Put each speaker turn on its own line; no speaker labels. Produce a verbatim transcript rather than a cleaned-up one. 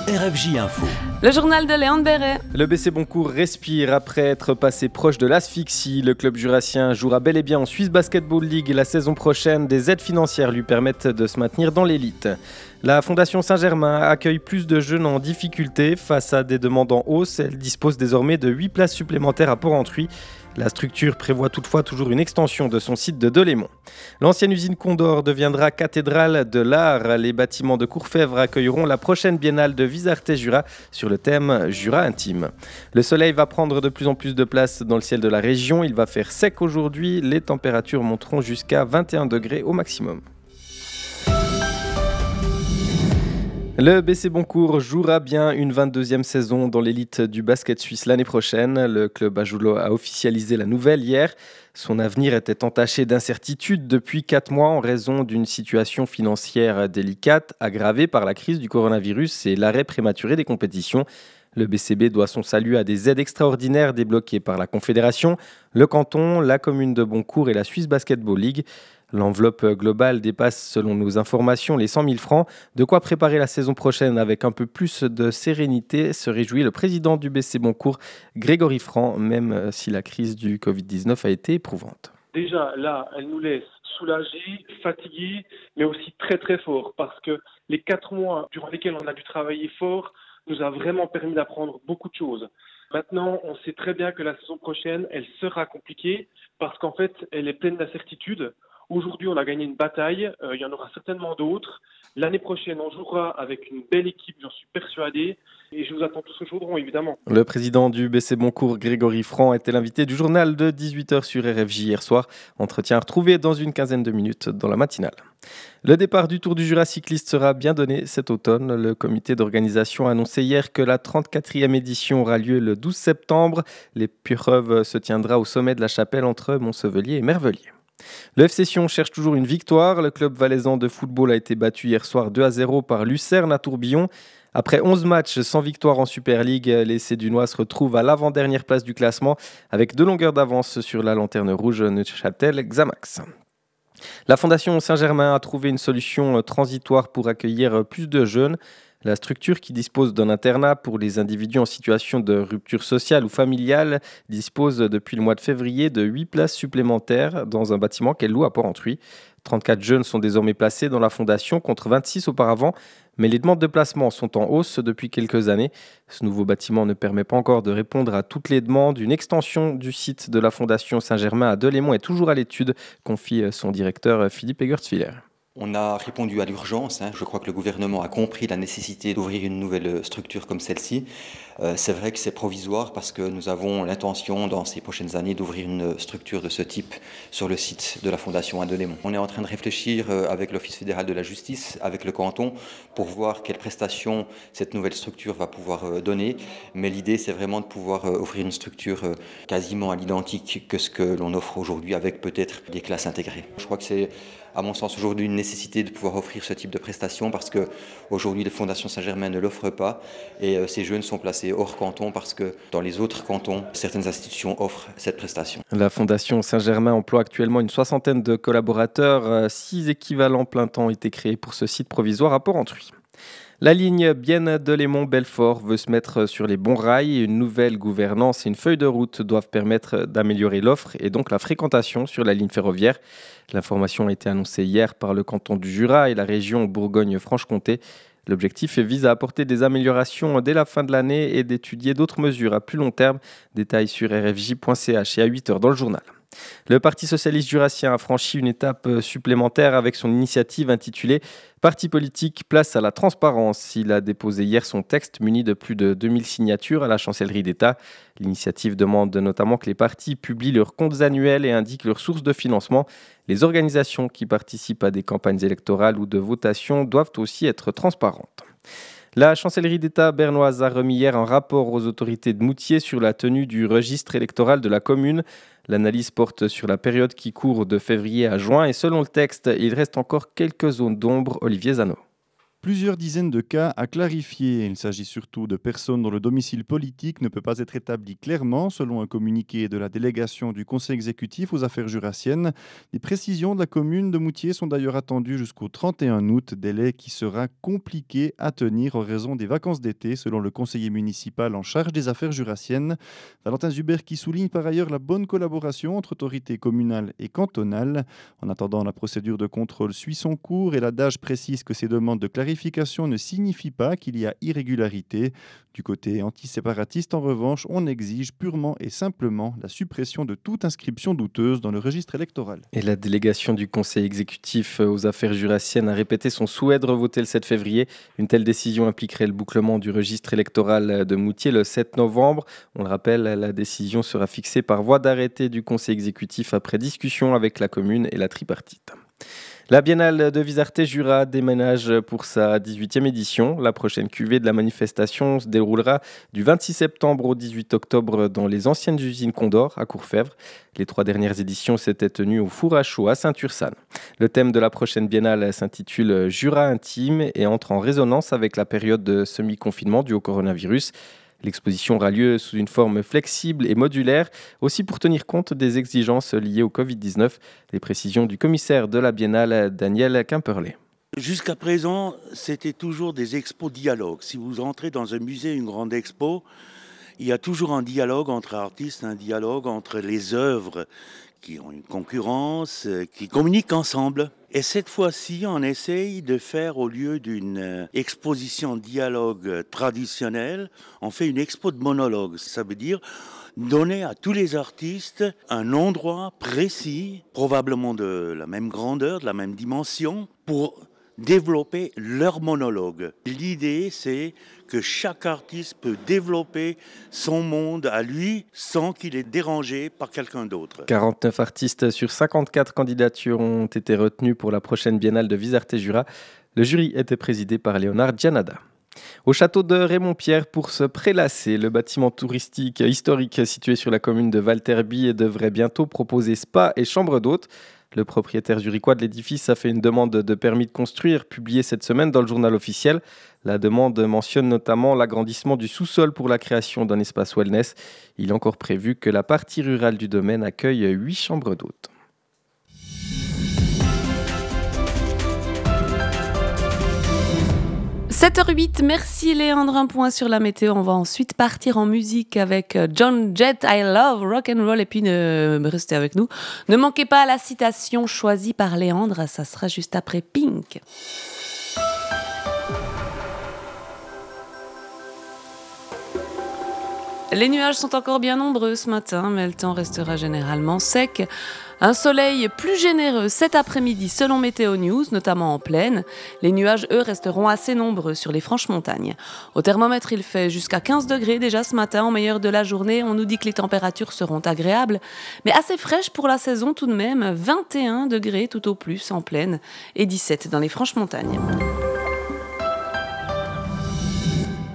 R F J Info.
Le journal de Léon Béret.
Le B C Boncourt respire après être passé proche de l'asphyxie. Le club jurassien jouera bel et bien en Swiss Basketball League la saison prochaine. Des aides financières lui permettent de se maintenir dans l'élite. La Fondation Saint-Germain accueille plus de jeunes en difficulté. Face à des demandes en hausse, elle dispose désormais de huit places supplémentaires à Port-Entruy. La structure prévoit toutefois toujours une extension de son site de Delémont. L'ancienne usine Condor deviendra cathédrale de l'art. Les bâtiments de Courfèvre accueilleront la prochaine biennale de Visarté-Jura sur le thème Jura intime. Le soleil va prendre de plus en plus de place dans le ciel de la région. Il va faire sec aujourd'hui. Les températures monteront jusqu'à vingt et un degrés au maximum. Le B C Boncourt jouera bien une vingt-deuxième saison dans l'élite du basket suisse l'année prochaine. Le club Ajoulo a officialisé la nouvelle hier. Son avenir était entaché d'incertitude depuis quatre mois en raison d'une situation financière délicate aggravée par la crise du coronavirus et l'arrêt prématuré des compétitions. Le B C B doit son salut à des aides extraordinaires débloquées par la Confédération, le canton, la commune de Boncourt et la Swiss Basketball League. L'enveloppe globale dépasse, selon nos informations, les cent mille francs. De quoi préparer la saison prochaine avec un peu plus de sérénité, se réjouit le président du B C Boncourt, Grégory Franc, même si la crise du covid dix-neuf a été éprouvante.
Déjà, là, elle nous laisse soulagés, fatigués, mais aussi très très forts, parce que les quatre mois durant lesquels on a dû travailler fort nous a vraiment permis d'apprendre beaucoup de choses. Maintenant, on sait très bien que la saison prochaine, elle sera compliquée, parce qu'en fait, elle est pleine d'incertitudes. Aujourd'hui, on a gagné une bataille, euh, il y en aura certainement d'autres. L'année prochaine, on jouera avec une belle équipe, j'en suis persuadé. Et je vous attends tous au chaudron, évidemment.
Le président du B C Boncourt, Grégory Franc, était l'invité du journal de dix-huit heures sur R F J hier soir. Entretien retrouvé dans une quinzaine de minutes dans la matinale. Le départ du Tour du Jura cycliste sera bien donné cet automne. Le comité d'organisation a annoncé hier que la trente-quatrième édition aura lieu le douze septembre. L'épreuve se tiendra au sommet de la chapelle entre Montsevelier et Mervelier. Le F C Sion cherche toujours une victoire. Le club valaisan de football a été battu hier soir deux à zéro par Lucerne à Tourbillon. Après onze matchs sans victoire en Super League, les Cédunois se retrouvent à l'avant-dernière place du classement avec deux longueurs d'avance sur la lanterne rouge Neuchâtel-Xamax. La Fondation Saint-Germain a trouvé une solution transitoire pour accueillir plus de jeunes. La structure, qui dispose d'un internat pour les individus en situation de rupture sociale ou familiale, dispose depuis le mois de février de huit places supplémentaires dans un bâtiment qu'elle loue à Port-Entruy. trente-quatre jeunes sont désormais placés dans la fondation contre vingt-six auparavant, mais les demandes de placement sont en hausse depuis quelques années. Ce nouveau bâtiment ne permet pas encore de répondre à toutes les demandes. Une extension du site de la Fondation Saint-Germain à Delémont est toujours à l'étude, confie son directeur Philippe Egertsviller.
On a répondu à l'urgence. Hein. Je crois que le gouvernement a compris la nécessité d'ouvrir une nouvelle structure comme celle-ci. Euh, c'est vrai que c'est provisoire parce que nous avons l'intention dans ces prochaines années d'ouvrir une structure de ce type sur le site de la Fondation à Delémont. On est en train de réfléchir avec l'Office fédéral de la justice, avec le canton, pour voir quelles prestations cette nouvelle structure va pouvoir donner. Mais l'idée, c'est vraiment de pouvoir offrir une structure quasiment à l'identique que ce que l'on offre aujourd'hui, avec peut-être des classes intégrées. Je crois que c'est, à mon sens, aujourd'hui une nécessité de pouvoir offrir ce type de prestations parce que aujourd'hui, les Fondations Saint-Germain ne l'offrent pas et euh, ces jeunes sont placés hors canton parce que dans les autres cantons, certaines institutions offrent cette prestation.
La Fondation Saint-Germain emploie actuellement une soixantaine de collaborateurs. Six équivalents plein temps ont été créés pour ce site provisoire à Port-Entruy. La ligne Bienne-Delémont-Belfort veut se mettre sur les bons rails. Une nouvelle gouvernance et une feuille de route doivent permettre d'améliorer l'offre et donc la fréquentation sur la ligne ferroviaire. L'information a été annoncée hier par le canton du Jura et la région Bourgogne-Franche-Comté. L'objectif vise à apporter des améliorations dès la fin de l'année et d'étudier d'autres mesures à plus long terme. Détails sur r f j point c h et à huit heures dans le journal. Le Parti socialiste jurassien a franchi une étape supplémentaire avec son initiative intitulée « Parti politique, place à la transparence ». Il a déposé hier son texte muni de plus de deux mille signatures à la chancellerie d'État. L'initiative demande notamment que les partis publient leurs comptes annuels et indiquent leurs sources de financement. Les organisations qui participent à des campagnes électorales ou de votation doivent aussi être transparentes. La chancellerie d'État bernoise a remis hier un rapport aux autorités de Moutier sur la tenue du registre électoral de la commune. L'analyse porte sur la période qui court de février à juin et selon le texte, il reste encore quelques zones d'ombre. Olivier Zano.
plusieurs dizaines de cas à clarifier. Il s'agit surtout de personnes dont le domicile politique ne peut pas être établi clairement, selon un communiqué de la délégation du Conseil exécutif aux affaires jurassiennes. Les précisions de la commune de Moutier sont d'ailleurs attendues jusqu'au trente et un août, délai qui sera compliqué à tenir en raison des vacances d'été, selon le conseiller municipal en charge des affaires jurassiennes. Valentin Zuber qui souligne par ailleurs la bonne collaboration entre autorités communales et cantonales. En attendant, la procédure de contrôle suit son cours et l'adage précise que ces demandes de clarification ne signifient pas qu'il y a irrégularité. Du côté antiséparatiste, en revanche, on exige purement et simplement la suppression de toute inscription douteuse dans le registre électoral.
Et la délégation du Conseil exécutif aux affaires jurassiennes a répété son souhait de revoter le sept février. Une telle décision impliquerait le bouclement du registre électoral de Moutier le sept novembre. On le rappelle, la décision sera fixée par voie d'arrêté du Conseil exécutif après discussion avec la commune et la tripartite. La Biennale de Vizarté-Jura déménage pour sa dix-huitième édition. La prochaine cuvée de la manifestation se déroulera du vingt-six septembre au dix-huit octobre dans les anciennes usines Condor à Courfèvre. Les trois dernières éditions s'étaient tenues au four à chaud à Saint-Ursanne. Le thème de la prochaine Biennale s'intitule Jura intime et entre en résonance avec la période de semi-confinement dû au coronavirus. L'exposition aura lieu sous une forme flexible et modulaire, aussi pour tenir compte des exigences liées au covid dix-neuf. Les précisions du commissaire de la Biennale, Daniel Quimperlé.
Jusqu'à présent, c'était toujours des expos dialogues. Si vous entrez dans un musée, une grande expo, il y a toujours un dialogue entre artistes, un dialogue entre les œuvres qui ont une concurrence, qui communiquent ensemble. Et cette fois-ci, on essaye de faire, au lieu d'une exposition dialogue traditionnelle, on fait une expo de monologue. Ça veut dire donner à tous les artistes un endroit précis, probablement de la même grandeur, de la même dimension, pour développer leur monologue. L'idée, c'est que chaque artiste peut développer son monde à lui sans qu'il est dérangé par quelqu'un d'autre.
quarante-neuf artistes sur cinquante-quatre candidatures ont été retenues pour la prochaine Biennale de Vizarté-Jura. Le jury était présidé par Léonard Gianada. Au château de Raymond-Pierre, pour se prélasser, le bâtiment touristique historique situé sur la commune de Valterby devrait bientôt proposer spa et chambre d'hôtes. Le propriétaire zurichois de l'édifice a fait une demande de permis de construire, publiée cette semaine dans le journal officiel. La demande mentionne notamment l'agrandissement du sous-sol pour la création d'un espace wellness. Il est encore prévu que la partie rurale du domaine accueille huit chambres d'hôtes.
sept heures huit, merci Léandre, un point sur la météo. On va ensuite partir en musique avec John Jett, I Love Rock and Roll, et puis ne, restez avec nous. Ne manquez pas la citation choisie par Léandre, ça sera juste après Pink. Les nuages sont encore bien nombreux ce matin, mais le temps restera généralement sec. Un soleil plus généreux cet après-midi selon Météo News, notamment en plaine. Les nuages, eux, resteront assez nombreux sur les franches montagnes. Au thermomètre, il fait jusqu'à quinze degrés déjà ce matin. En meilleur de la journée, on nous dit que les températures seront agréables, mais assez fraîches pour la saison tout de même. vingt et un degrés tout au plus en plaine et dix-sept dans les franches montagnes.